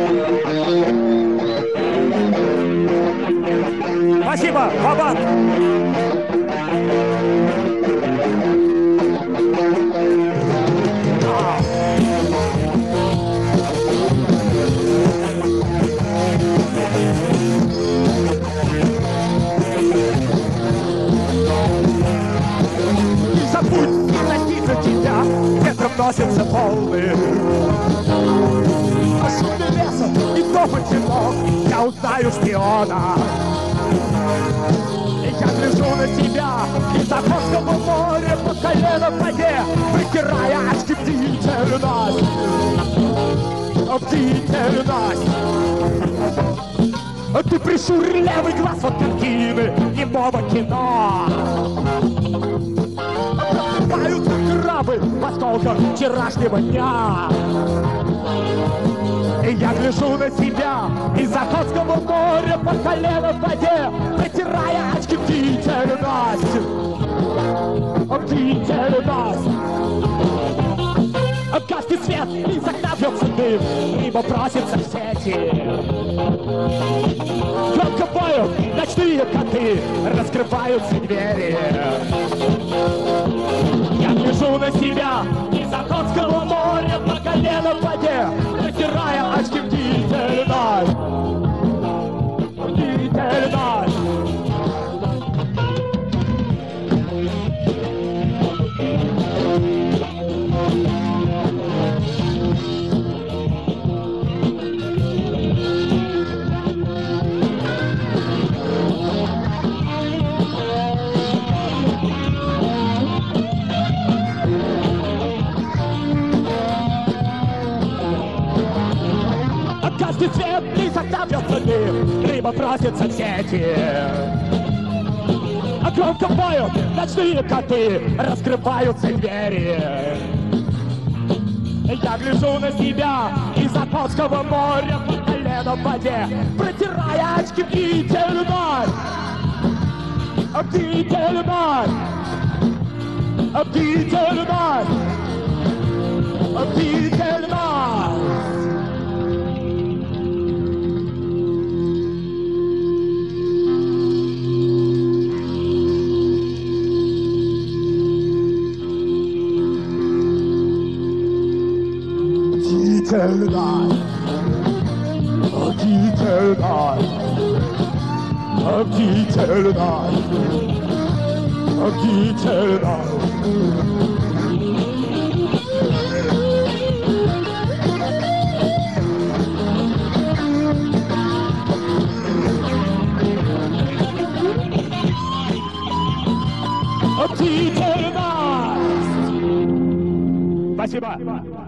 Спасибо, Вабанк. Забудь, проститься тебя, ветром носится полный. По шуме леса и топот темно я узнаю шпиона. И я гляжу на тебя из Охотского моря по колено в воде, вытирая очки бдительность. Бдительность. Ты прищурил левый глаз от картины немого кино. Просыпают как крабы в осколках вчерашнего дня. И я гляжу на тебя из Охотского моря по колено в воде, протирая очки бдительность. Бдительность. Гаснет свет, из окна бьется дым, рыба просится в сети. Громко поют ночные коты, раскрываются двери. Я гляжу на себя из Охотского моря по колено в воде, протирая очки бдительность. Бдительность. Каждый цвет из окна бьется дым, рыба просится в сети. А громко поют ночные коты, раскрываются двери. Я гляжу на себя из Охотского моря по колено в воде, протирая очки бдительность. Бдительность. Бдительность. Бдительность. Бдительность. Бдительность. Бдительность. Бдительность. Бдительность. Спасибо.